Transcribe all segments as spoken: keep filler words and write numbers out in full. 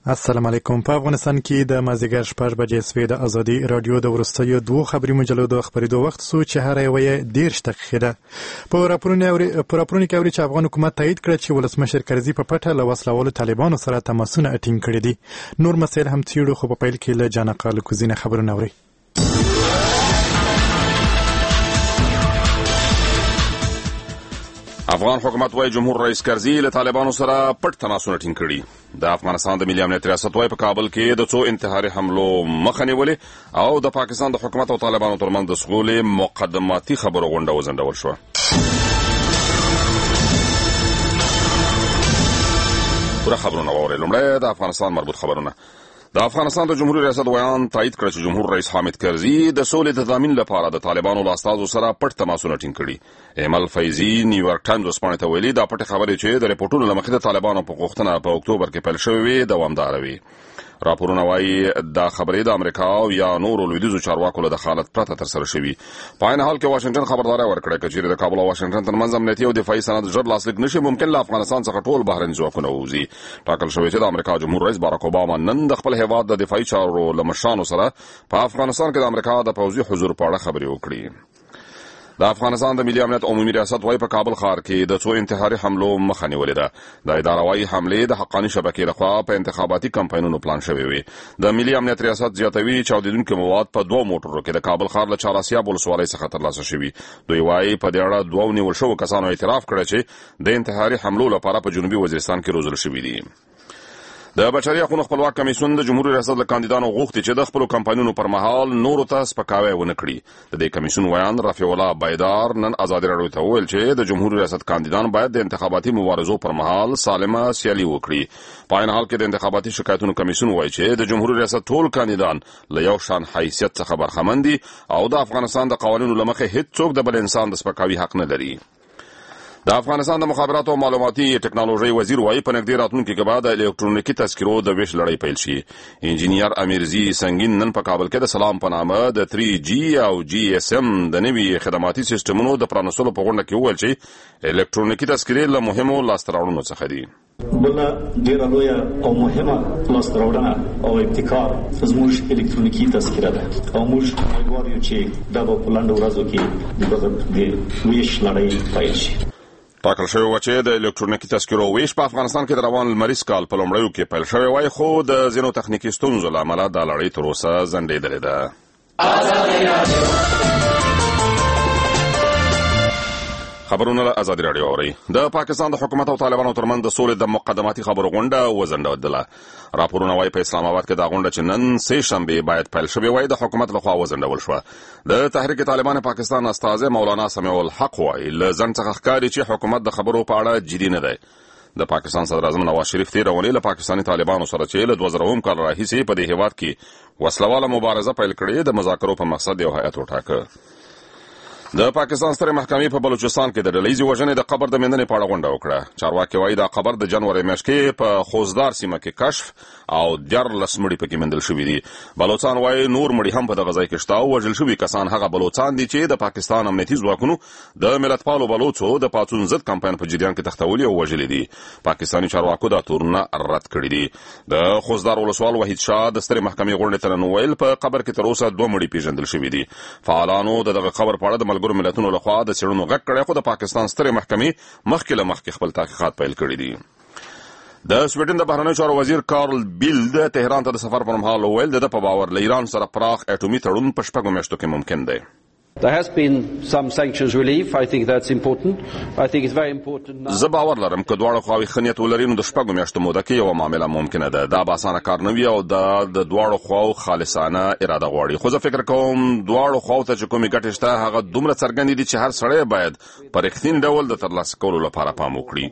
السلام علیکم. په افغانستان کې د مازدیګر شپږ بجې سوې د ازادي رادیو د وروستیو دوو خبري مجلو د خبرېدو وخت سو چې هر یوه یې دېرش دقیقې ده. په راپورونو کې اوري چې افغان حکومت تایید کړه چې ولسمشر کرزي په پټه له وسلوالو طالبانو سره تماسونه ټینګ کړي دي. نور مسایل هم څېړو، خو په پیل کې له جانقا لکوزینه خبرونه اوري. افغان حکومت وايي جمهور رئیس کرزي له طالبانو سره پټ تماسونه ټینګ کړي. د افغانستان د ملي امنیت ریاست وايي په کابل کې د څو انتحاري حملو مخه نیولې او د پاکستان د حکومت او طالبانو ترمنځ د سولې مقدماتي خبرو غونډه وځنډول شوه. پوره خبرونه واورئ. لومړی د افغانستان مربوط خبرونه. د افغانستان د جمهوریت ریاست ویان تایید کړ چې جمهور رئیس حامد کرزي د سولې د تضامین لپاره د طالبانو له استازو سره پټ تماسونه ټینګ کړي. ایمل فیضي نیویارک ټایمز وسپانې ته ویلي دا پټې خبرې چې د ریپورټونو له مخې د طالبانو په غوښتنه په اکتوبر کې پیل شوې وې دوامداره وي. راپورونه وايي دا خبرې د امریکا او یا نورو لویدیځو چارواکو له دخالت پرته ترسره شوي. په عین حال کې واشنګټن خبرداری ورکړه چې چیرې د کابل او واشنګټن ترمنځ امنیتي او دفاعي سند ژر لاسلیک نشي، ممکن له افغانستان څخه ټول بهرني ځواکونه ووځي. ټاکل شوی چې د امریکا جمهور رئیس باراک اوباما نن د خپل هیواد د دفاعي چارو له مشرانو سره په افغانستان کې د امریکا د پوځي حضور په اړه خبرې وکړي. د افغانستان د ملي امنیت عمومي ریاست وايي په کابل ښار کې د څو انتحاري حملو مخه نیولې ده. د اداره وايي حملې د حقاني شبکې لخوا په انتخاباتي کمپاینونو پلان شوې وي. د ملي امنیت ریاست زیاتوي چاودیدونکي مواد په دوه موټرو کې د کابل ښار له چاراسیاب ولسوالۍ څخه ترلاسه شوي. دوی وايي په دې اړه دوه نیول شوو کسانو اعتراف کړی چې د انتحاري حملو لپاره په جنوبي وزیرستان کې روزل شوي دي. د بشري حقوقو خپلواک کمیسیون د جمهوریت ریاست له کاندیدانو غوښتي چې د خپلو کمپاینونو پر مهال نورو ته سپکاوی ونه کړي. د دې کمیسیون ویان رفیع الله بایدار نن ازادي راډیو ته وویل چې د جمهوریت ریاست کاندیدان باید د انتخاباتي مبارزو پر مهال سالمه سیالي وکړي. په عین حال کې د انتخاباتي شکایتونو کمیسیون وایي چې د جمهوریت ریاست ټول کاندیدان له یو شان حیثیت څخه برخمن دي او د افغانستان د قوانینو له مخې هیڅوک د بل انسان د سپکاوي حق نه لري. د افغانستان د مخابراتو او معلوماتي ټکنالوژي وزیر وايي په نږدې راتلونکي کې به د الکترونیکي تذکرو د ویش لړۍ پیل شي. انجینیر امیرزي سنگین نن په کابل کې د سلام په نامه د تھری جی او جی اس ام د نوي خدماتي سیستمونو د پرانیستلو په غونډه کې وویل چې الکترونیکي تذکرې له مهمو لاسته راوړنو څخه دي. بله ډېره لویه او مهمه لاسته راوړنه او ابتکار زموږ الکترونیکي تذکره ده او موږ امیدوار یو چې دا به په لنډو ورځو کې د ویش لړۍ پیل شي. ټاکل شوی و چې د الکترونیکي تذکرو ویش په افغانستان کې د روان لمریز کال په لومړیو کې پیل شوی وای، خو د ځینو تخنیکي ستونزو له امله دا لړۍ تر اوسه ځنډېدلې ده. خبرونه له ازادي راډیو اوري. د پاکستان د حکومت او طالبانو ترمنځ د سولې د مقدماتي خبرو غونډه وځنډېدله. راپورونه وايي په اسلام آباد کې دا غونډه چې نن سه شنبه باید پیل شوې وای د حکومت لخوا وځنډول شوه. د تحریک طالبان پاکستان استازی مولانا سمیع الحق وايي له ځنډ څخه ښکاري چې حکومت د خبرو په اړه جدي نه دی. د پاکستان صدر اعظم نواز شریف تېره اونۍ له پاکستاني طالبانو سره چې له دوه زره اووم کال راهیسې په دې هېواد کې وسلواله مبارزه پیل کړې د مذاکرو په مقصد یو هیئت وټاکه. د پاکستان سترې محکمې په بلوچستان کې د ډلهیزې وژنې د قبر د میندنې په اړه غونډه وکړه. چارواکي وايي دا قبر د جنوري میاشت کې په خوزدار سیمه کې کشف او دیارلس مړي پکې موندل شوي دي. بلوچستان وايي نور مړي هم په دغه ځای کې شته او وژل شوي کسان هغه بلوچستان دي چې د پاکستان امنیتي ځواکونو د ملتپالو بلوچو د پاڅون ضد کمپاین په جریان کې تښتولي او وژلي دي. پاکستاني چارواکو دا تورونه رد کړي دي. د خوزدار ولسوال وحید شاه د سترې محکمې غونډې ته نن وویل په قبر کې تر اوسه دوه مړي پیژندل شوي دي. فعالانو د دغه قبر په اړه د ملګرو ملتونو لخوا د څېړنو غږ کړی، خو د پاکستان سترې محکمې مخکې له مخکې خپل تحقیقات پیل کړي دي. د سویډن د بهرنیو چارو وزیر کارل بیلد تهران ته د سفر پر مهال وویل د ده په باور له ایران سره پراخ اټومي تړون په شپږو میاشتو کې ممکن دی. There has been some sanctions relief. I think that's important. I think it's very important now. زه باور لرم که دواړه خواوې ښه نیت ولري نو د شپږو میاشتو موده کې یوه معامله ممکنه ده. دا به اسانه کار نه وي او دا د دواړو خواو خالصانه اراده غواړي. خو زه فکر کوم دواړو خواو ته چې کومې ګټې شته هغه دومره څرګندې دي چې هر سړی باید په رښتیني ډول د ترلاسه کولو لپاره پام وکړي.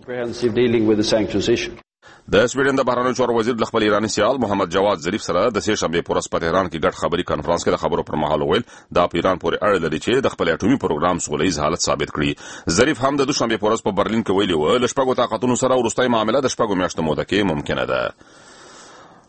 د سویډن د بهرنیو چارو وزیر د خپل ایراني سیال محمد جواد ظریف سره د سه شنبې په ورځ په تهران کې ګډ خبري کنفرانس کې د خبرو پر مهال وویل دا په ایران پورې اړه لري چې د خپل اټومي پروګرام سوله ییز حالت ثابت کړي. ظریف هم د دوشنبې په ورځ په برلین کې ویلي و له شپږو طاقتونو سره وروستۍ معامله د شپږو میاشتو موده کې ممکنه ده.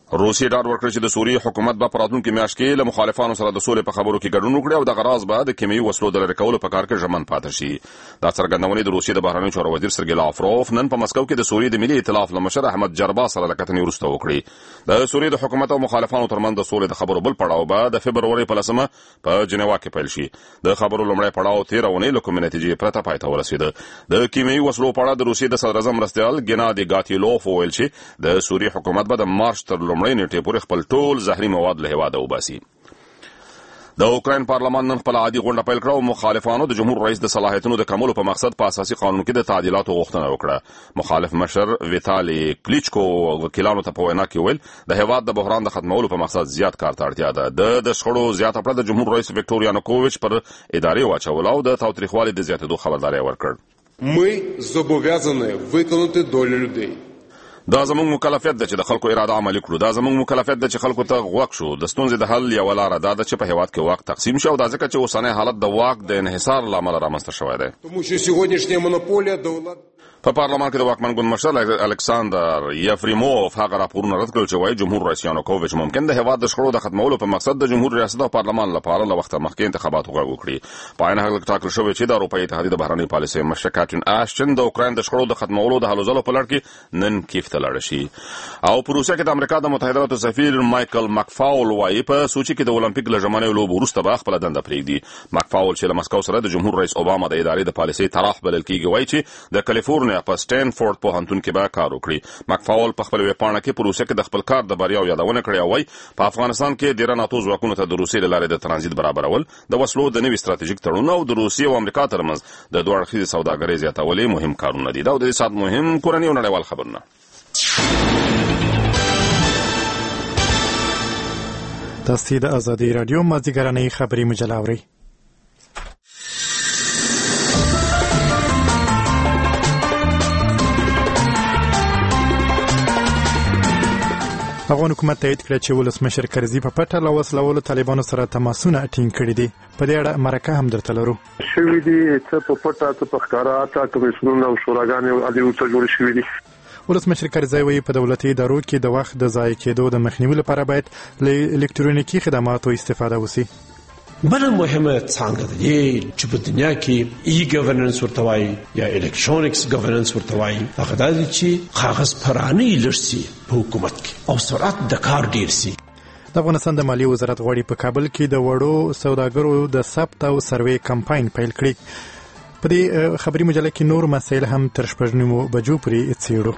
روسیې ډاډ ورکړ چې د سوریې حکومت به په راتلونکي میاشت کې له مخالفانو سره د سولې په خبرو کې ګډون وکړي او دغه راز به د کیمیاوي وسلو د لرې کولو په کار کې ژمن پاتې شي. دا څرګندونې د روسیې د بهرنیو چارو وزیر سرګی لاوروف نن په مسکو کې د سوریې د ملي ائتلاف له مشر احمد جربا سره له کتنې وروسته وکړي. د سوریې د حکومت او مخالفانو ترمنځ د سولې د خبرو بل پړاو به د فبروري په لسمه په جنیوا کې پیل شي. د خبرو لومړی پړاو تېره اونۍ له کومې نتیجې پرته پای ته ورسېده. د کیمیاوي وسلو په اړه د روسیې د صدراعظم مرستیال ګنادي ګاتیلوف وویل چې د سوریې حکومت به د مارچ تر لومړۍ نیټې پورې خپل ټول زهري مواد له هېواده وباسي. د اوکراین پارلمان نن خپل عادي غونډه پیل کړه او مخالفانو د جمهور رئیس د صلاحیتونو د کمولو په مقصد په اساسي قانون کې د تعدیلاتو غوښتنه وکړه. مخالف مشر ویتالي کلیچکو وکیلانو ته په وینا کې ویل د هېواد د بحران د ختمولو په مقصد زیات کار ته اړتیا ده. د شخړو زیاته پړه د جمهور رئیس ویکټور یانوکوویچ پر ادارې واچول او د تاوتریخوالي د زیاتېدو خبرداری ورکړ. Ми зобов'язані виконати долю людей. دا زموږ مکلفیت ده چې د خلکو اراده عملي کړو. دا زموږ مکلفیت ده چې خلکو ته غوږ شو. د ستونزې د حل یوه لاره دا ده چې په هېواد کې واک تقسیم شي او دا ځکه چې اوسنی حالت د واک د انحصار له امله رامنځته شوی دی. Тому що сьогоднішня монополія до влади په پارلمان کې د واکمن ګوند مشر الکساندر یفریموف هغه راپورونه رد کړل چې وایي جمهور رئیس یانوکوویچ ممکن د هېواد د شخړو د ختمولو په مقصد د جمهور ریاست او پارلمان لپاره له وخته مخکې انتخابات وکړي. په عین حال کې ټاکل شوی چې د اروپایي اتحادیې د بهرنۍ پالیسۍ مشر کاترین آشټن د اوکراین د شخړو د ختمولو د هلو ځلو په لړ کې نن کیف ته لاړه شي. او په روسیه کې د امریکا د متحده ایالاتو سفیر مایکل مکفاول وایي په سوچي کې د اولمپیک له ژمنیو لوبو وروسته به خپله دنده پرېږدي. مکفاول چې له مسکو سره د جمهور رئیس اوباما د ادارې د پالیسۍ طرح بلل کېږي وایي چې د کالیفورنیا په سټینفورډ پوهنتون کې به کار وکړي. مکفاول په خپل ویبپاڼه کې په روسیه کې د خپل کار د بریاو یادونه کړې او وایي په افغانستان کې ډیره ناتو ځواکونو ته د روسیې له لارې د ترانزیت برابرول د وسلو د نوي ستراتیژیک تړون او د روسیې او امریکا ترمنځ د دوه اړخیزې سوداګرۍ زیاتولې مهم کارونه دي. دا د دې ساعت مهم کورني او نړیوال خبرونه. تاسو د ازادي رادیو مازیګرنۍ خبري مجله اورئ. افغان حکومت تایید کړ چې ولسمشر کرزي په پټه له وسلوالو طالبانو سره تماسونه ټینګ کړي دي. په دې اړه مرکه هم درته لرو. شوي دي څه په پټه څه په ښکاره اته کمیسیونونه او شوراګانې عادي ورته جوړ شوي دي. ولسمشر کرزي وایي په دولتي ادارو کې د وخت د ضایع کېدو د مخنیوي لپاره باید له الکترونیکي خدماتو استفاده وشي. بل مهمه څنګه دی چې په دنیا کې ای ګورننس ورته وایي یا الکترونیکس ګورننس ورته وایي هغه دا چې کاغذ پرانی لرسي په حکومت کې او سرعت د کار ډیر سي. د افغانستان د مالیې وزارت غواړي په کابل کې د وړو سوداګرو د ثبت او سروې کمپاین پیل کړي. په دې خبري مجله کې نور مسایل هم تر شپږ نیمو بجو پورې څېړو.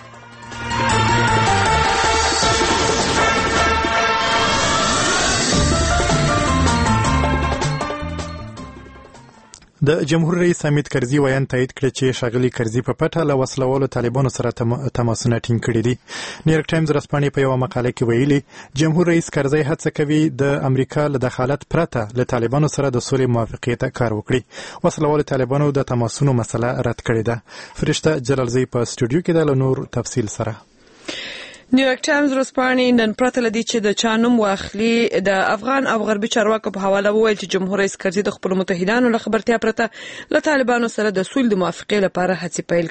د جمهور رئیس حامد کرزي ویان تایید کړ چې ښاغلي کرزي په پټه له وسلوالو طالبانو سره تماسونه ټینګ کړي دي. نیویارک ټایمز ورځپاڼې په یوه مقاله کې ویلي جمهور رئیس کرزي هڅه کوي د امریکا له دخالت پرته له طالبانو سره د سولې موافقې ته کار وکړي. وسلوالو طالبانو د تماسونو مسله رد کړې ده. فرشته جلالزی په سټوډیو کې د نور تفصیل سره. نیویارک ټایمز ورځپاڼې نن پرته لدی چې د چانوم واخلي د افغان او غربي چارواکو په حواله وویل چې جمهور رئیس کرزي د خپل متحدانو له خبرتیا پرته له طالبانو سره د سولې د موافقې لپاره هڅې پیل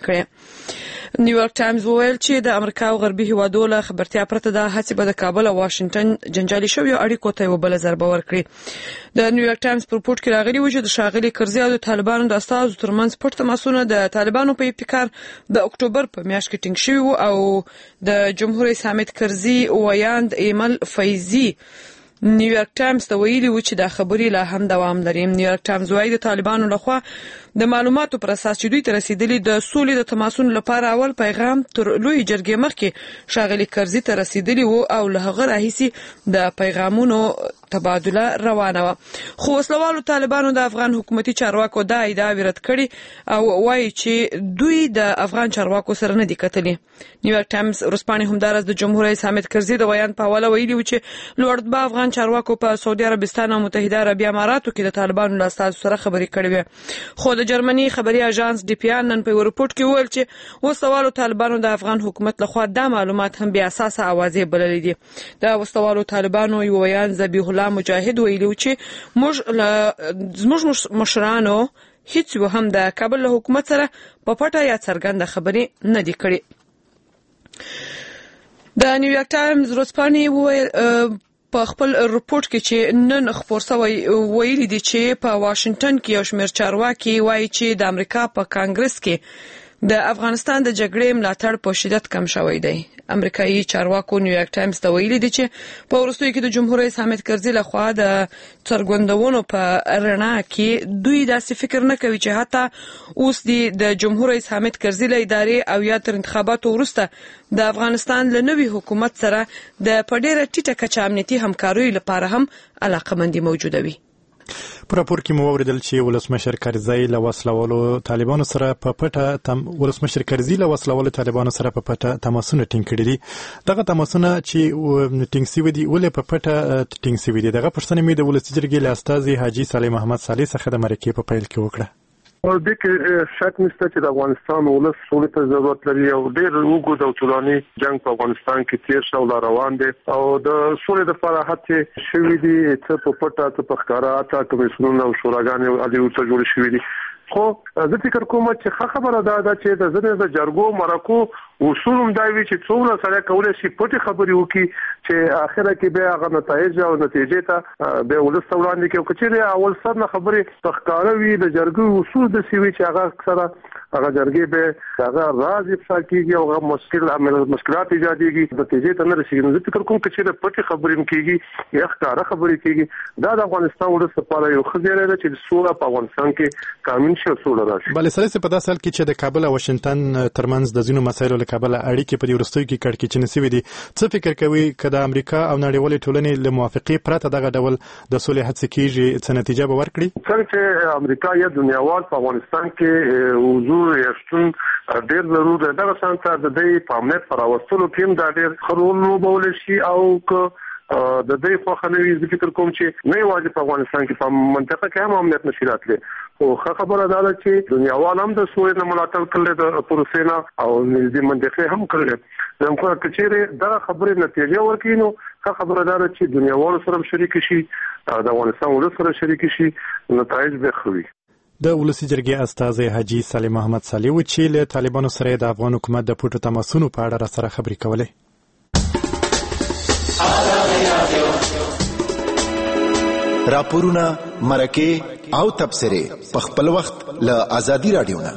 کړې. نیویارک ټایمز وویل چې د امریکا او غربي هیوادو له خبرتیا پرته د هڅې به د کابل او واشنگټن جنجالي شویو اړیکو ته یوه بله ضربه ورکړي. د نیویارک ټایمز په رپورټ کې راغلي و چې د ښاغلي کرزي او د طالبانو د استازو ترمنځ پټ تماسونه د طالبانو په ابتکار د اکتوبر په میاشت کې ټینګ شوي وو او د جمهور رئیس حامد کرزي ویاند ایمل فیضي نیویارک ټایمز ته ویلي و چې دا خبرې لا هم دوام لري. نیویارک ټایمز وایي د طالبانو لخوا د معلوماتو پر اساس چې دوی ته رسیدلي د سولې د تماسونو لپاره اول پیغام تر لوی جرګې مخکې ښاغلي کرزي ته رسیدلی و او له هغه راهیسې د پیغامونو تبادله روانه وه. خو وسلوالو طالبانو د افغان حکومتي چارواکو دا ادعاوې رد کړي او وایي چې دوی د افغان چارواکو سره نه دي کتلي. نیویارک ټایمز ورځپاڼې همداراز د جمهور رئیس حامد کرزي د ویان په حواله ویلي و چې لوړ رتبه افغان چارواکو په سعودي عربستان او متحده عربي اماراتو کې د طالبانو له استازو سره خبرې کړې وې. خو د جرمني خبري اژانس ډي پی ان نن په رپورټ کې وویل چې وسلوالو طالبانو د افغان حکومت لخوا دا معلومات هم بیا اساسه اوازې بللې دي. د وسلوالو طالبانو یو ویان ذبیح الله مجاهد ویلي چې موږ زموږ مشرانو هیڅ هم د کابل له حکومت سره په پټه یا څرګنده خبرې نه دي کړې. د نیویارک ټایمز ورځپاڼې وویل په خپل رپورت کې چې نن خبر شوی ویلي دي چې په واشنگټن کې یو شمېر چارواکي وایي چې د امریکا په کانګرس کې د افغانستان د جګړې ملاتړ په شدت کم شوی دی. امریکایي چارواکو نیویارک ټایمز ته ویلي دي چې په وروستیو کې د جمهور رئیس حامد کرزي لخوا د څرګندونو په رڼا کې دوی داسې فکر نه کوي چې حتی اوس د جمهور رئیس حامد کرزي له ادارې او یا تر انتخاباتو وروسته د افغانستان له نوي حکومت سره د په ډېره ټیټه کچه امنیتي همکاریو لپاره هم علاقمندي موجوده وي. په راپور کې مو اوریدل چې ولسمشر کرزي له وسلوالو طالبانو سره په پټه تم ولسمشر کرزي له وسلوالو طالبانو سره په پټه تماسونه ټینګ کړي دي. دغه تماسونه چې ټینګ شوي دي ولې په پټه ټینګ شوي دي؟ دغه پوښتنه مې د ولسي جرګې له استازي حاجي صالح محمد صالح څخه د مرکې په پیل کې وکړه. او د کې شک نشته چې د افغانستان ولس سولې ته ضرورت لري او ډېر وګړو د طولاني جنگ په افغانستان کې تیر شو لا روان دي او د سولې لپاره هڅې شوې دي چې په پټه ته په ښکارا اته کمیسیونونه او شوراګانې علي او څه جوړ شوې دي. خو زه فکر کوم چې خبره ده چې د زنه د جرګو مرکو اصول هم دا وی چې څومره سره کولای شي پټي خبري وکي چې اخره کې به هغه نتایج او نتیجې ته به ولست وړاندې کوي. کچېره اول سر نه خبري تخکاروي د جرګو اصول د سیوي چې هغه سره هغه جرګې به هغه راز افشا کیږي او هغه مشکل مشکلات ایجاديږي د نتیجې ته نه رسیږي. زه فکر کوم چې د پټي خبري کیږي یا ښکارا خبري کیږي دا د افغانستان ولست لپاره یو خزیره ده چې سوله په افغانستان کې قانون بلې سره په داسې حال کې چې د کابل او واشنگټن ترمنځ د ځینو مسایلو له کابل اړیکې په دې وروستیو کې کړکېچنې شوې دي. څه فکر کوي چې د امریکا او نړیوالې ټولنې له موافقې پرته دغه ډول د سولې هڅې کیږي څه نتیجه به ورکړي؟ څنګه چې امریکا یا دنیاوال په افغانستان کې حضور یا شتون ډېر ضروري ده. دغه څنګه د دې په امنیت پر راوستلو کې هم دا ډېر خرول وبول شي او د دې خو خنوي فکر کوم چې نه یوازې په افغانستان کې په منطقه کې هم امنیت نشي راتلی. خو خبره ده چې دنیاوال هم د سولې نه ملاتړ کړل د پروسې نه او نږدې منطقه هم کړل. زموږ کچېره دا خبره نتیجه ورکړي نو خبره ده چې دنیاوال سره شریک شي د افغانستان ولس سره شریک شي نتایج به خوي. د ولسي جرګې استازي حاجي صالح محمد صالح و چې له طالبانو سره د افغان حکومت د پټو تماسونو په اړه سره خبرې کولې. راپورونه مرکه او تبصره په خپل وخت له ازادي رادیو نه.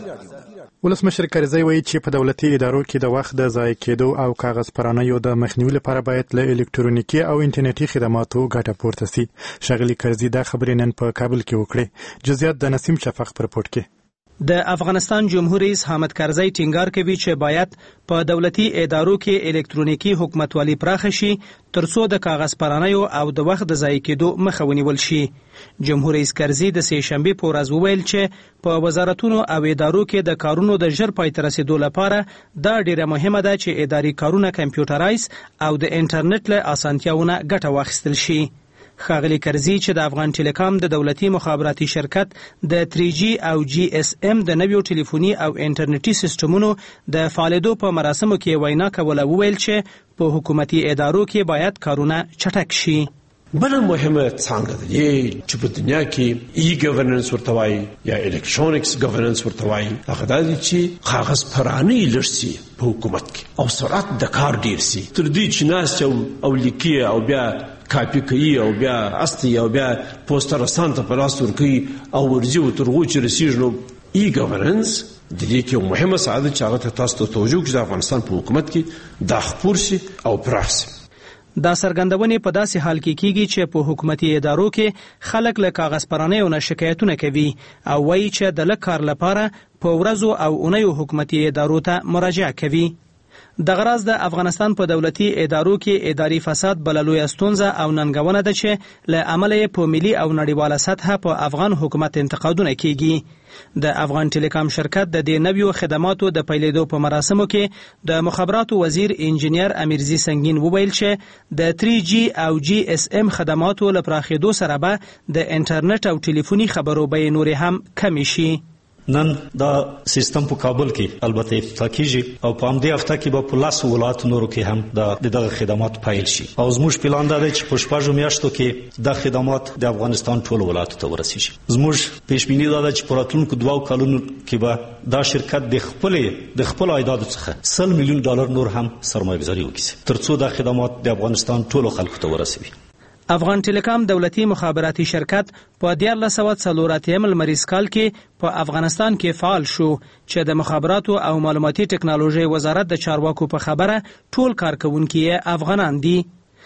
ولسمشر کرزي وایي چې په دولتي ادارو کې د وخت د ضایع کېدو او کاغذ پرانیو د مخنیوي لپاره باید له الکترونیکي او انټرنیټي خدماتو ګټه پورته شي. ښاغلي کرزي دا خبرې نن په کابل کې وکړې. جزئیات د نسیم شفق پر رپورت کې. د افغانستان جمهور رئیس حامد کرزي ټینګار کوي چې باید په دولتي ادارو کې الکترونیکي حکومتولي پراخه شي ترڅو د کاغذ پرانیو او د وخت د ضایع کېدو مخه ونیول شي. جمهور رئیس کرزي د سه شنبه په ورځ وویل چې په وزارتونو او ادارو کې د کارونو د ژر پای ته رسیدو لپاره دا ډیره مهمه ده چې اداري کارونه کمپیوټرایز او د انټرنیټ له اسانتیاونه ګټه واخیستل شي. ښاغلي کرزي چې د افغان ټیلیکام د دولتي مخابراتي شرکت د تری جی او جی اس ام د نویو ټلیفوني او انټرنیټي سیستمونو د فعالیدو په مراسمو کې وینا کوله وویل چې په حکومتي ادارو کې باید کارونه چټک شي. بل مهمه څنګه ده چې په دنیا کې ای ګورننس ورته وایي یا الکترونیکس ګورننس ورته وایي هغه د چې کاغذ پرانی لرسي په حکومت کې او سرعت د کار ډیر سي تر دې چې ناس او لیکي او بیا کاپی کوي او بیا اصلي او بیا پوسټر سانته په لاس ورکوي او ورځي او ترغو چې رسیږي نو ای ګورننس د دې کې مهمه ساده چې هغه تاسو ته توجه کوي د افغانستان په حکومت کې د خپور سي او پراخ سي. دا سرګندونې په داسې حال کې کیږي چې په حکومتي ادارو کې خلک له کاغذ پرانیو نه شکایتونه کوي او وایي چې د لږ کار لپاره په ورځو او اونیو حکومتي ادارو ته مراجعه کوي. د غرض د افغانستان په دولتي ادارو کې اداري فساد بللوی ستونزه او ننګونه ده چې له عمله په ملي او نړیواله سطح په افغان حکومت انتقادونه کیږي. د افغان ټیلیکام شرکت د دې نویو خدماتو د پیلېدو په مراسمو کې د مخابراتو وزیر انجینیر امیرزي سنگین وویل چې د تری جی او جی اس ام خدماتو له پراخېدو سره به د انټرنیټ او ټلیفوني خبرو بیې نورې هم کمې شي. نن دا سیستم په کابل کې البته افتتاح کیږي او په همدې هفته کې به په لاسو ولایتو نورو کې هم د دغه خدمات پیل شي او زموږ پلان دا دی چې په شپږو میاشتو کې د خدمات د افغانستان ټولو ولایتو ته ورسیږي. زموږ پیشبیني دا ده چې په راتلونکو دوو کلونو کې به دا شرکت د خپل د خپل عایداتو څخه سل میلیون ډالر نور هم سرمایه‌گذاري وکړي ترڅو دا خدمات د افغانستان ټولو خلکو ته ورسوي. افغان ټیلیکام دولتي مخابراتي شرکت په دیارلس سوه څلور اتیا لمریز کال کې په افغانستان کې فعال شو چې د مخابراتو او معلوماتي ټکنالوژي وزارت د چارواکو په خبره ټول کارکونکي افغانان دي.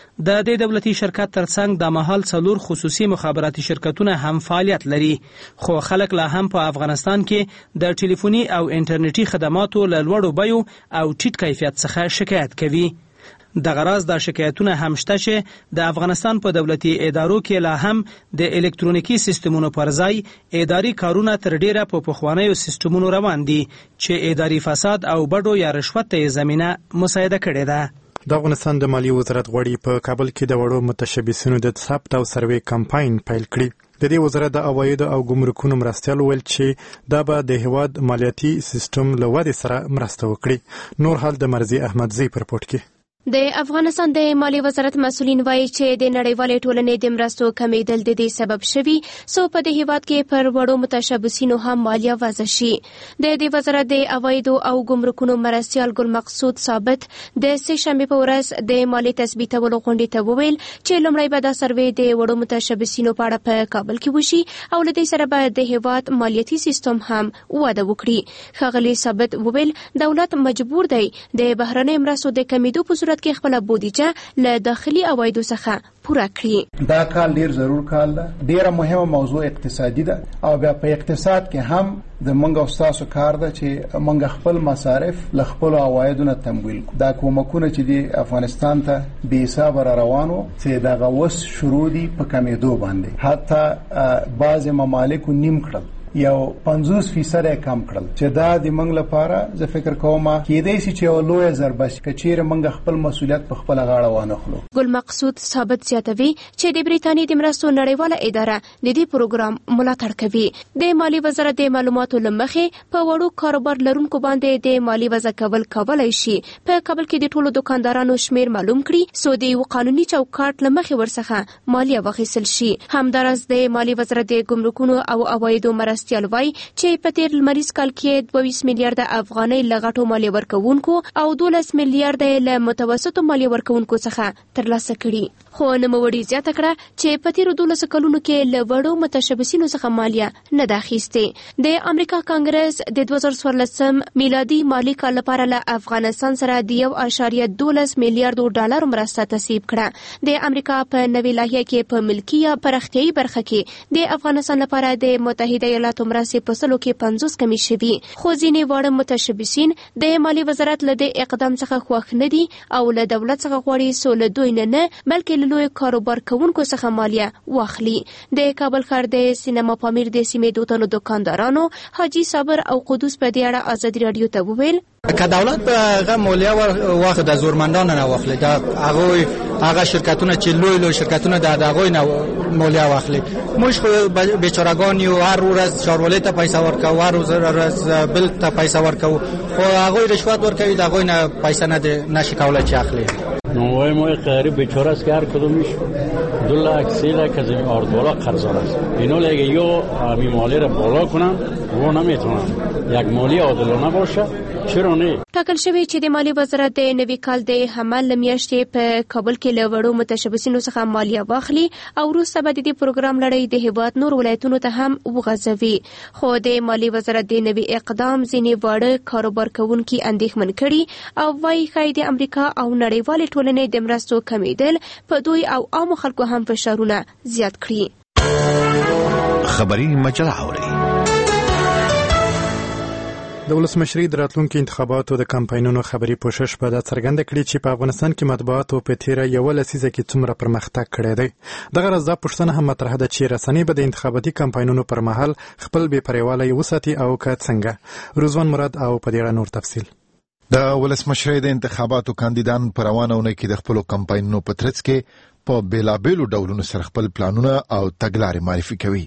د دې دولتي شرکت ترڅنګ د مهال څلور خصوصي مخابراتي شرکتونه هم فعالیت لري خو خلک لا هم په افغانستان کې د ټلیفوني او انټرنیټي خدماتو له لوړو بیو او ټیټ کیفیت څخه شکایت کوي. د غراض د شکایتونه هم شته چې د افغانستان په دولتي ادارو کې لا هم د الکترونیکي سیستمونو پر ځای اداري کارونه تر ډیره په پخوانیو سیستمونو روان دي چې اداري فساد او بډو یا رشوت ته زمينه مساعده کړې ده. د افغانستان د مالیې وزارت غواړي په کابل کې د وړو متشبثینو د ثبت او سروې کمپاین پیل کړي. د دې وزارت د عوایدو او ګمرکونو مرستیال ویل چې دا به د هیواد مالیاتي سیستم له ودې سره مرسته وکړي. نور حال د مرزي احمدزی پر رپورټ کې. د افغانستان د مالیې وزارت مسؤلین وایي چې د نړیوالې ټولنې د مرستو کمیدل د دې سبب شوي سو په دې هیواد کې پر وړو متشبثینو هم مالیه وضع شي. د دې وزارت د عوایدو او ګمرکونو مرستیال ګل مقصود ثابت د سه شنبې په ورځ د مالیې تثبیتولو غونډې ته وویل چې لومړی به دا سروې د وړو متشبثینو په اړه په کابل کې وشي او له دې سره به د هیواد مالیاتي سیستم هم وده وکړي. ښاغلي ثابت وویل دولت مجبور دی د بهرنۍ مرستو د کمیدو په صورت کې خپل بودیجه له داخلي عوایدو څخه پوره کړي. دا کال ډیر ضرور کال ده. ډیره مهمه موضوع اقتصادي ده او بیا په اقتصاد کې هم د منګ او تاسو کار ده چې منګ خپل مصارف له خپل عوایدو نه تمویل کو. دا کومکونه چې د افغانستان ته بې حساب را روانو چې دا غوس شروع دي په کمیدو باندې حتی بعض ممالک نیم کړل یو پنځوس فیصد کم کړل چې دا د منګ لپاره زه فکر کوم کېدای شي چې لوی ضربه شي چې منګ خپل مسولیت په خپل غاړه وانخلو. ګل مقصود ثابت زیاتوي چې د بریټانیا د مرستو نړیواله اداره د دې پروګرام ملاتړ کوي. د مالی وزارت د معلوماتو لمخې په وړو کاروبار لرونکو باندې د مالی وضع کول کولای شي. په کابل کې د ټولو دکاندارانو شمیر معلوم کړي سو د یو قانوني چوکاټ لمخې ورڅخه مالیه واخیستل شي. همدارس د مالی وزارت د ګمرکونو او عوایدو مرستیال وایي چې په تیر لمریز کال کې دوه ویشت میلیارډ افغانۍ له غټو مالیې ورکوونکو او دولس میلیارډ له متوسطو مالیې ورکوونکو څخه ترلاسه کړي. خو نوموړي زیاته کړه چې په تیرو دولس کلونو کې له وړو متشبثینو څخه مالیه نه ده اخیستې. د امریکا کانګرس د دوه زره څوارلسم میلادي مالي کال لپاره له افغانستان سره د یو اعشاریه دولس میلیارډ ډالر مرسته تصویب کړه. د امریکا په نوې لایحه کې په ملکي یا پراختیايي برخه کې د افغانستان لپاره د متحده ایالاتو مرستې په سلو کې پنځوس کمی شوي. خو ځینې واړه متشبثین د مالی وزارت له دې اقدام څخه خوښ نه دي او له دولت څخه غواړي سو له دوی نه نه بلکې له لوی کاروبار کوونکو څخه مالیه واخلي. د کابل ښار د سینما پامیر د سیمې دوه تنو دکاندارانو حاجی صابر او قدوس په دې اړه ازادي رادیو ته وویل که دولت به هغه مالیه واخد د زورمندان نه واخلي دا هغه هغه شرکتونه چې لوی لوی شرکتونه د هغه نه مالیه واخلي. موږ خو بیچارهګان یو هر ورځ چارولې ته پیسې ورکوو هر ورځ بل ته پیسې ورکوو خو هغه رشوت ورکوي د هغه نه پیسې نه نشي کولای چې اخلي. نوای ما غریب بیچاره است که هر کدومش دو لاک سه لاک از این آردوالا قرضدار است. اینا اگه یا همین مالی را بالا کنن و نمیتونن یک مالی عادلانه باشه چرا نه. ټاکل شوی چې د مالی وزارت د نوي کال د حمل میاشتې په کابل کې له وړو متشبثینو څخه مالیه واخلي او وروسته به د دې پروګرام لړۍ د هیواد نور ولایتونو ته هم وغځوي. خو د مالی وزارت د نوي اقدام ځینې واړه کاروبار کوونکي اندېښمن کړي او وايي ښایي د امریکا او نړیوالې ټولنې د مرستو کمیدل په دوی او عامو خلکو هم فشارونه زیات کړي. خبري مجله اوري د ولسمشرۍ د راتلونکو انتخاباتو د کمپاینونو خبري پوښښ په دا څرګنده کړي چې په افغانستان کې مطبوعاتو په تیره یوه لسیزه کې څومره پرمختګ کړی دی. دغه راز دا پوښتنه هم مطرح ده چې رسنۍ به د انتخاباتي کمپاینونو پر مهال خپل بې پرېوالی وساتي او که څنګه. روزوان مراد او په دې اړه نور تفصیل. د ولسمشرۍ د انتخاباتو کاندیدان په روانه اونۍ کې د خپلو کمپاینونو په ترڅ کې په بیلابیلو ډولونو سره خپل پلانونه او تګلارې معرفي کوي.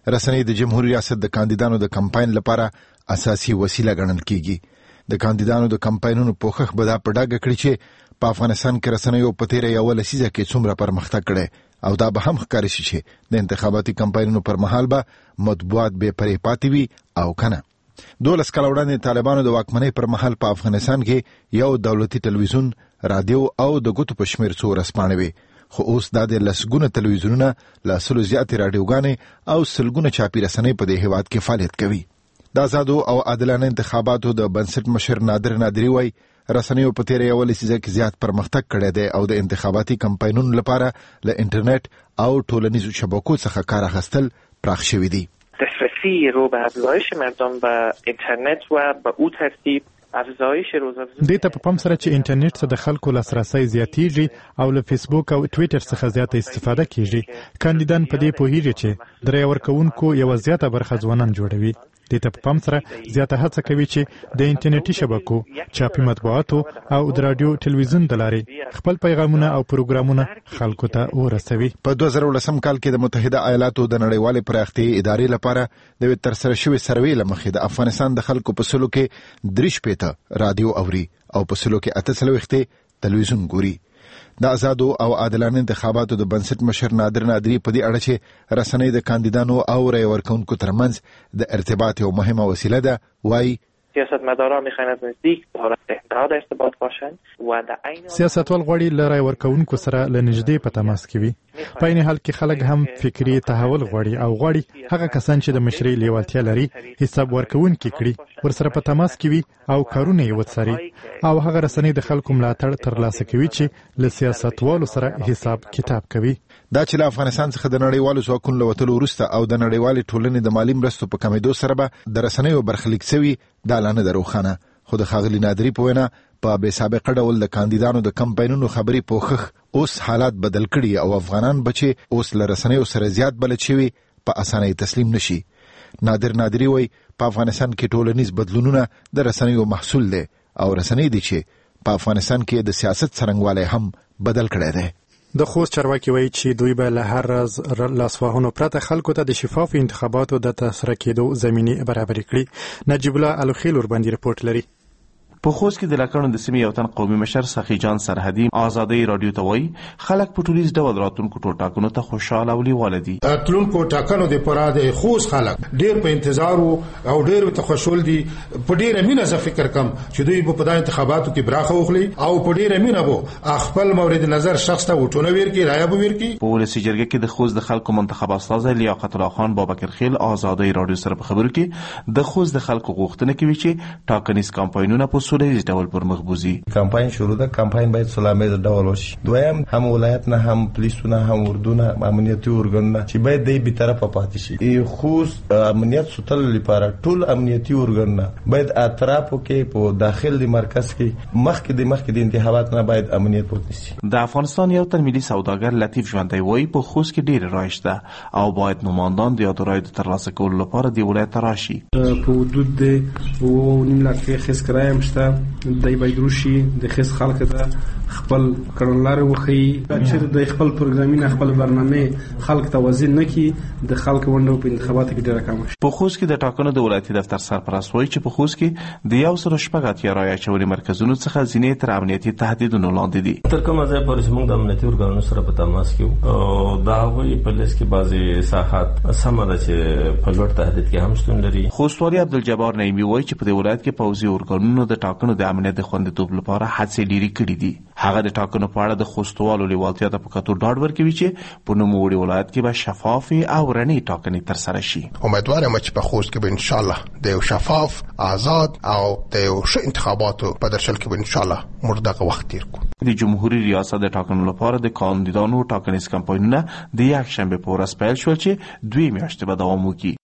رسنۍ د جمهوریت ریاست د کاندیدانو د کمپاین لپاره اساسي وسیله ګڼل کیږي. د کاندیدانو د کمپاینونو پوښښ به دا په ډاګه کړي چې په افغانستان کې رسنیو په تیره یوه لسیزه کې څومره پرمختګ کړی او دا به هم ښکاري شي چې د انتخاباتي کمپاینونو پر مهال به مطبوعات بې پرې پاتې وي او کنه. دولس کاله وړاندې طالبانو د واکمنۍ پر مهال په افغانستان کې یو دولتي تلویزیون، رادیو او د ګوتو په شمېر څو ورځپاڼې وې، خو اوس دا د لسګونه تلویزیونونه، له سلو زیاتې راډیوګانې او سلګونه چاپي رسنۍ په دې هېواد کې فعالیت کوي. د آزادو او عادلانه انتخاباتو د بنسټ مشر نادر نادري وایي رسنیو په تیره یوه لسیزه کې زیات پرمختګ کړی دی او د انتخاباتي کمپاینونو لپاره له انټرنیټ او ټولنیزو شبکو څخه کار اخیستل پراخ شوي دي. دسترسی رو به افزایش مردم به اینترنت و به او ترتیب افزایش روزافزون دې ته په پام سره چې انټرنیټ څخه د خلکو لاسرسی زیاتیږي او له فیسبوک او ټویټر څخه زیاته استفاده کیږي، کاندیدان په دې پوهیږي چې د رای ورکوونکو یوه زیاته برخه ځوانان جوړوي. دې ته په پام سره زیاته هڅه کوي چې د انټرنیټي شبکو، چاپي مطبوعاتو او د رادیو ټلویزیون د لارې خپل پیغامونه او پروګرامونه خلکو ته ورسوي. په دوه زره ولسم کال کې د متحده ایالاتو د نړیوالې پراختیایي ادارې لپاره د یوې ترسره شوې سروې له مخې د افغانستان د خلکو په سلو کې درې شپېته رادیو اوري او په سلو کې اته څلوېښت تلویزیون ګوري. د آزادو او عادلانه انتخاباتو د بنسټ مشر نادر نادري په دې اړه چې رسنۍ د کاندیدانو او رای ورکوونکو ترمنځ د ارتباط یو مهمه وسیله ده، وایي سیاستمدارا میخواین از نزدیک با ارتباط باشند و در عین سیاستوال غواړي له رای ورکوونکو سره له نږدې په تماس کې وي. په عین حال کې خلک هم فکري تحول غواړي او غواړي هغه کسان چې د مشرۍ لیوالتیا لري حساب ورکوونکي کړي ورسره په تماس کې وي او کارونه یې وڅاري او هغه رسنۍ د خلکو ملاتړ ترلاسه کوي چې له سیاستوالو سره حساب کتاب کوي. دا چې له افغانستان څخه د نړیوالو ځواکونو له وتلو وروسته او د نړیوالې ټولنې د مالي مرستو په کمېدو سره به د رسنیو برخلیک سوي دا لا نه ده روښانه. خو د ښاغلي نادري په وینا په بې سابقه ډول د کاندیدانو د کمپاینونو خبري پوښښ اوس حالات بدل کړي او افغانان به چې اوس له رسنیو سره زیات بلد شوي په اسانۍ تسلیم نشي. نادر نادري وایي په افغانستان کې ټولنیز بدلونونه د رسنیو محصول دی او رسنۍ دي چې په افغانستان کې د سیاست څرنګوالی هم بدل کړی دی. د خوست چارواکي وایي چې دوی به له هر راز لاسوهنو پرته خلکو ته د شفاف انتخاباتو د ترسره کېدو زمینې برابرې کړي. نجیب الله الخیل ورباندې رپورټ لري. په خوست کې د لکړو د سیمې یو تن قومي مشر سخي جان سرحدي آزادۍ رادیو ته وایي خلک په ټولیز ډول راتلونکو ټاکنو ته خوشاله او لیواله دي. راتلونکو ټاکنو د پاره د خوست خلک ډېر په انتظار او ډېر په خوشحال دي. په ډېر مینه زه فکر کوم چې دوی په دغه انتخاباتو کې برخه واخلي او په ډېر مینه وو خپل مورد نظر شخص ته وټونه ورکړي، رایه به ورکړي. په ولسي جرګه کې د خوست د خلکو منتخب استاد لیاقت الله خان بابکر خیل آزادۍ رادیو سره په خبرو کې د خوست د خلکو غوښتنه کوي چې ټاکنیز کمپاینونه په سولهییز ډول پر مخبوزي. کمپاین شروع ده، کمپاین باید سلامي ډول وشي. دویم هم ولایت نه هم پولیسونه هم اردونه امنیتي ارګانونه چې باید د بي طرفه پاتې شي. خوست امنیت ستل لپاره ټول امنیتي ارګانونه باید اطرافو کې په داخل د مرکز کې مخکې د مخکې د انتخابات نه باید امنیت پاتې شي. د افغانستان یو تن ملي سوداګر لطیف ژوندی وایي په خوست کې ډېر رایج ده او باید نمایندان د یادو رایو د ترلاسه کولو لپاره د ولایت راشي. په حدود د و نیم لک خس کرایم شته دای باید روشي د خص خلک ته خپل کړنلار وخی چې د خپل پروګرامینګ خپل برنامه خلک ته وزن نکي د خلک ونډه په انتخاباتو کې ډیره کم شي. په خوست کې د ټاکنو د ولایتي دفتر سرپرست وایي چې په خوست کې د یو سل شپږ اتیا رایه اچولي مرکزونو څخه ځینې تر امنیتي تهدیدونو لاندې دي. تر کومه ځای پورې موږ د امنیتي ارګانونو سره په تماس کې او دا وایي په لیست کې بعضي ساحات سمه ده چې په لوړ تهدید کې هم شتون لري. خوستوالي عبدالجبار نعیمي وایي چې په دې ولایت کې پوځي ارګانونو د ټاکنو د امنیت د خوندیتوب لپاره هڅې ډېرې کړې دي. هغه د ټاکنو په اړه د خوستوالو لیوالتیا ته په کتو ډاډ ورکوي چې په نوموړي ولایت کې به شفافې او رڼې ټاکنې ترسره شي. امیدوار یم چې په خوست کې به ان شاء الله د یو شفاف، آزاد او د یو ښه انتخاباتو په درشل کې به ان شاء الله موږ دغه وخت تیر کړو. د جمهوریت ریاست د ټاکنو لپاره د کاندیدانو ټاکنیز کمپاینونه د یکشنبه په ورځ پیل شول چې دوی میاشتې به دوام وکړي.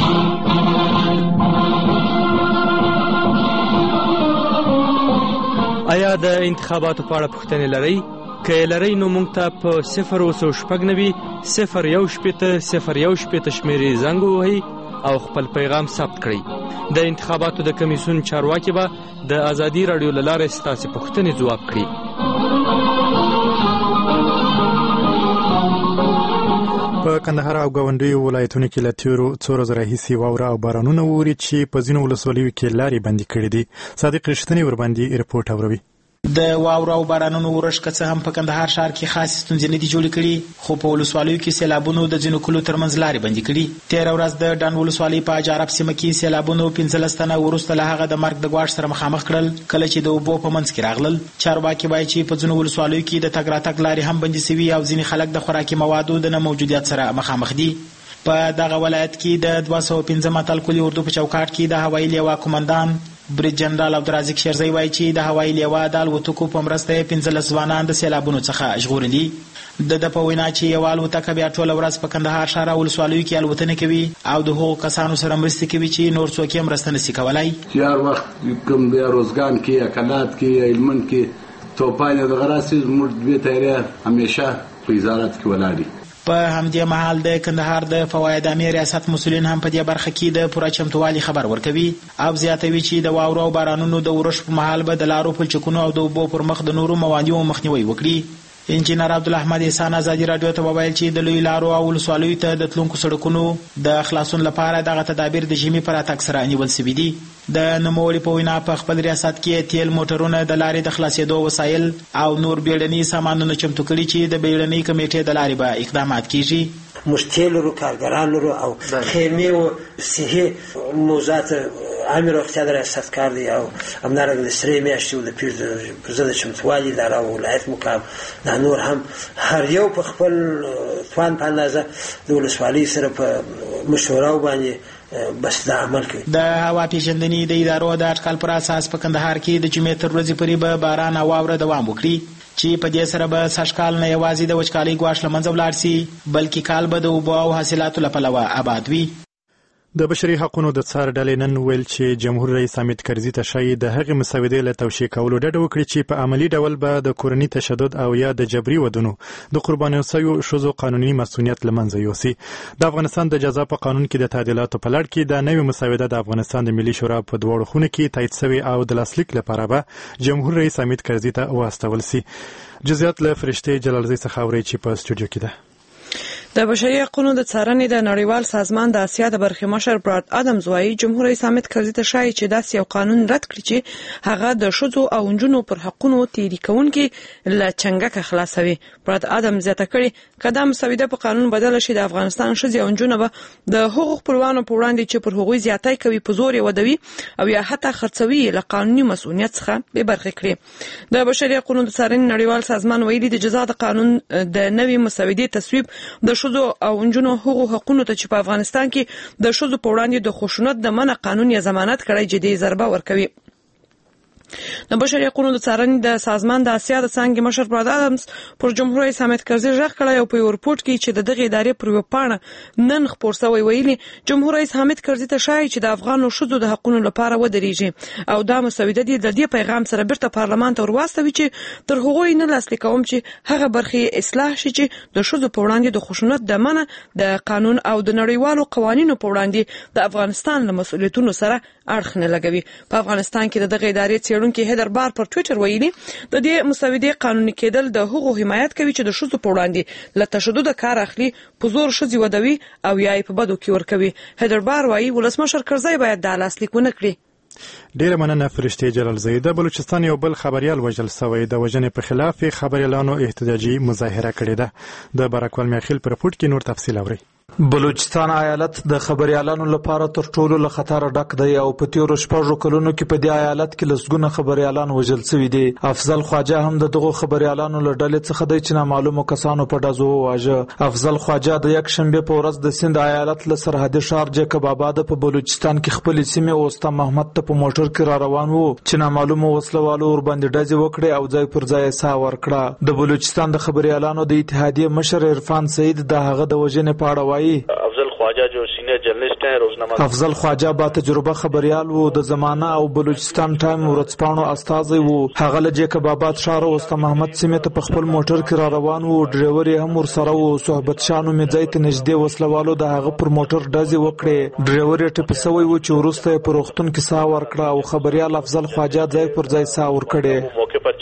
آیا د انتخاباتو په اړه پوښتنې لرئ؟ که یې لرئ نو موږ ته په صفر اوه سوه شپږ نوي صفر یو شپېته صفر یو شپېته شمېرې زنګ ووهئ او خپل پیغام ثبت کړئ. د انتخاباتو د کمیسیون چارواکي به د ازادي راډیو له لارې ستاسې پوښتنې ځواب کړي. په کندهار او ګاونډیو ولایتونو کې له تیرو څو ورځو راهیسې واوره او بارانونه ووري چې په ځینو ولسوالیو کې لارې بندي کړې دي. صادق رښتینی ورباندې رپورټ اوروي. د واوره او بارانونو ورش که څه هم په کندهار ښار کې خاص ستونزې نه دي جوړې کړي، خو په ولسوالیو کې سیلابونو د ځینو کلو ترمنځ لارې بندي کړي. تېره ورځ د ډنډ ولسوالۍ په اجارب سیمه کې سیلابونو پنځلس تنه وروسته له هغه د مرګ د ګواښ سره مخامخ کړل کله چې د اوبو په منځ کې راغلل. چارواکي وایي چې په ځینو ولسوالیو کې د تګ راتګ لارې هم بندي سوي او ځینې خلک د خوراکي موادو د نه موجودیت سره مخامخ دي. په دغه ولایت کې د دوه سوه پنځم اتل کلي اردو په چوکاټ کې د هوایي لیوا قومندان برید جنرال عبدالرازق شیرزی وایي چې د هوایي لیوا د الوتکو په مرسته یې پنځلس ځوانان د سیلابونو څخه ژغورلي. د ده په وینا چې یوه الوتکه بیا ټوله ورځ په کندهار ښار او ولسوالیو کې الوتنې کوي او د هغو کسانو سره مرستې کوي چې نور څوک یې مرسته نشي کولی. چې هر وخت کوم د روزګان کې یا کلات کې یا هلمند کې توپان دغه راسي زموږ دوې تیارې همیشه په وزارت کې ولاړ دي. په همدې مهال د کندهار د فواید عامې ریاست مسؤلین هم په دې برخه کې د پوره چمتووالي خبر ورکوي او زیاتوي چې د واورو او بارانونو د ورش په مهال به د لارو پلچکونو او د اوبو پر مخ د نورو موانعو مخنیوي وکړي. انجینر عبدالاحمد احسان ازادي راډیو ته وویل چې د لوی لارو او ولسوالیو ته د تلونکو سړکونو د خلاصون لپاره دغه تدابیر د ژمي پر راتګ سره نیول سوي دي. د نوموړي په وینا په خپل ریاست کې تیل موټرونه د لارې د خلاصېدو وسایل او نور بیړني سامانونه چمتو کړي چې د بیړنۍ کمیټې د لارې به اقدامات کیږي. موږ تیل لرو، کارګران لرو او خیمې او صحي موضوعات عامې روغتیا د ریاست کار دی او همدارنګه د سرې میاشتې او د پیر پر ضد چمتووالي اداره او ولایت مقام دا نور هم هر یو په خپل توان په اندازه د ولسوالۍ سره په مشوره باندې بس دا عمل کوي. د هوا پیژندنې د ادارو د اټکل پر اساس په کندهار کې د جمعې تر ورځې پورې به باران او واوره دوام وکړي چې په دې سره به سږکال نه یوازې د وچکالۍ ګواښ له منځه ولاړ سي بلکې کال به د اوبو او حاصلاتو له پلوه آباد وي. د بشري حقوقو د څار ډلې نن ویل چې جمهور رئیس حامد کرزي ته شایي د هغې مسودې له توشیح کولو ډډه وکړي چې په عملي ډول به د کورني تشدد او یا د جبري ودونو د قربانیو شویو ښځو قانوني مسؤلیت له منځه یوسي. د افغانستان د جزا په قانون کې د تعدیلاتو په لړ کې د نوې مسوده د افغانستان د ملي شورا په دواړو خونو کې تایید شوې او د لاسلیک لپاره به جمهور رئیس حامد کرزي ته واستول سي. جزئیات له فرشتې جلالزی څخه اوري چې په استودیو کې ده. د بشري حقوقو د څارنې د نړیوال سازمان د اسیا د برخې مشر براد ادمز وايي جمهور رئیس حامد کرزي ته شایي چې داسې یو قانون رد کړي چې هغه د ښځو او نجونو پر حقوقو تېري کوونکي له چنګکه خلاصوي. براد ادمز زیاته کړي که دا مسوده په قانون بدله شي د افغانستان ښځې او نجونې به د هغو خپلوانو په وړاندې چې پر هغوی زیاتی کوي په زور یې ودوي او یا حتی خرڅوي له قانوني مسؤلیت څخه بې برخې کړي. د بشري حقوقو د څارنې نړیوال سازمان ویلي د جزا د قانون د نوې مسودې تصویب د ښځو او نجونو هغو حقوقو ته چې په افغانستان کې د ښځو په وړاندې د خشونت د منع قانون یا ضمانت کړی جدي ضربه ورکوي. د بشري حقوقو د څارنې د سازمان د اسیا د څانګې مشر براد ادمز پر جمهور رئیس حامد کرزي غږ کړی او په یو رپورټ کې چې د دغې ادارې پر یوه پاڼه نن خپور شوی ویلي جمهور رئیس حامد کرزي ته شایي چې د افغانو ښځو د حقوقو لپاره ودرېږي او دا مسوده دې د دې پیغام سره بیرته پارلمان ته ورواستوي چې تر هغو یې نه لاسلیک کوم چې هغه برخې اصلاح شي چې د ښځو په وړاندې د خشونت د منع د قانون او د نړیوالو قوانینو په وړاندې د افغانستان له مسؤلیتونو سره اړخ نه لګوي. په افغانستان کې د دغې ادارې څېړونکي هیدر بار پر ټویټر ویلي د دې مسودې قانوني کېدل د هغو حمایت کوي چې د ښځو په وړاندې له تشدد کار اخلي په زور ښځې ودوي او یا یې په بدو کې ورکوي. هیدر بار وایي ولسمشر کرزی باید دا لاسلیک ونه کړي. ډیره مننه فرشتې جلالزی. د بلوچستان یو بل خبريال وژل شوی د وژنې په خلاف خبريالانو احتجاجي مظاهره کړې ده. د بارکوال میاخیل پر رپورټ کې نور تفصیل اوري. بلوچستان ایالت د خبريالانو لپاره تر ټولو له خطر ډک دی او په تیرو شپږو کلونو کې په دې ایالت کې لسګونه خبريالان وژل شوي دي. افضل خواجه هم د دغو خبريالانو له ډلې څخه دی چې نامعلومو کسانو په ډزو وواژه. افضل خواجه د یک شنبه په ورځ د سند ایالت له سرحدي ښار جیکب آباد په بلوچستان کې خپل سیمه اوستا محمد ته په موټر کې را روان وو چې نامعلومو وسلوالو ور باندې ډزې وکړې او ځای پر ځای سا ورکړه. د بلوچستان د خبريالانو د اتحادیه مشر عرفان سعید د هغه د وژنې په اړه وایي افضل خواجه جو سینئر جرنلسٹ ہیں روزنامہ افضل خواجه با تجربه خبريال وو د زمانه او بلوچستان ټایم ورځپاڼو استازی وو. هغه له جیکب آباد ښار اوستا محمد سیمه ته په خپل موټر کې را روان وو. ډرایور یې هم ورسره وو. صحبت شانو مې ځای ته نږدې وسلوالو د هغه پر موټر ډزې وکړې. ډرایور یې ټپي شوی وو چې وروسته یې په روغتون کې ساه ورکړه او خبريال افضل خواجه ځای پر ځای ساه ورکړې. موقع پر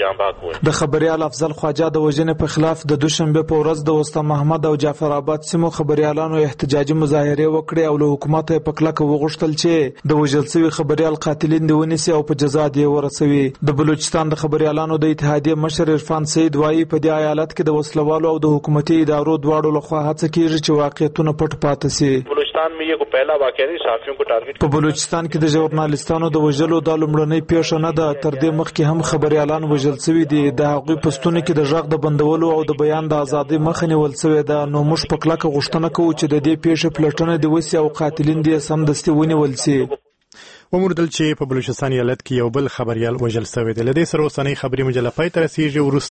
جانباک وایي. د خبريال افضل خواجه د وژنې په خلاف د دوشنبه په ورځ د وسطا محمد او جعفر آباد سیمو خبريالانو احتجاجي مظاهره وکړې او له حکومت په کلکه وغوښتل چې د وژل شوی خبريال قاتلین دی ونیسي او په جزا دی ورسوي. د بلوچستان د خبريالانو د اتحادیې مشر عرفان سید وایي په دې ایالت کې د وسلوالو او د حکومتي ادارو دواړو لخوا هڅه کیږي چې واقعیتونه پټ پاتې شي. بلوچستان में ये को पहला वाकया नहीं صحافیوں को ټارګټ په بلوچستان کې د ژورنالیستانو د وژلو د لومړنۍ پیښه نه ده. تر دې مخکې هم خبريالان وژل شوي دي. د هغوی په ستوني کې د غږ د بندولو او د بیان د ازادۍ مخه نیول شوې ده. نو موږ په کلکه غوښتنه کوو چې د دې پیښې پلټنه دې وشي او قاتلین دې سمدستي ونیول شي. وموندل چې په بلوچستان ایالت کې یو بل خبريال وژل شوی دی. له دې سره اوسنۍ خبري مجله پای ته رسیږي.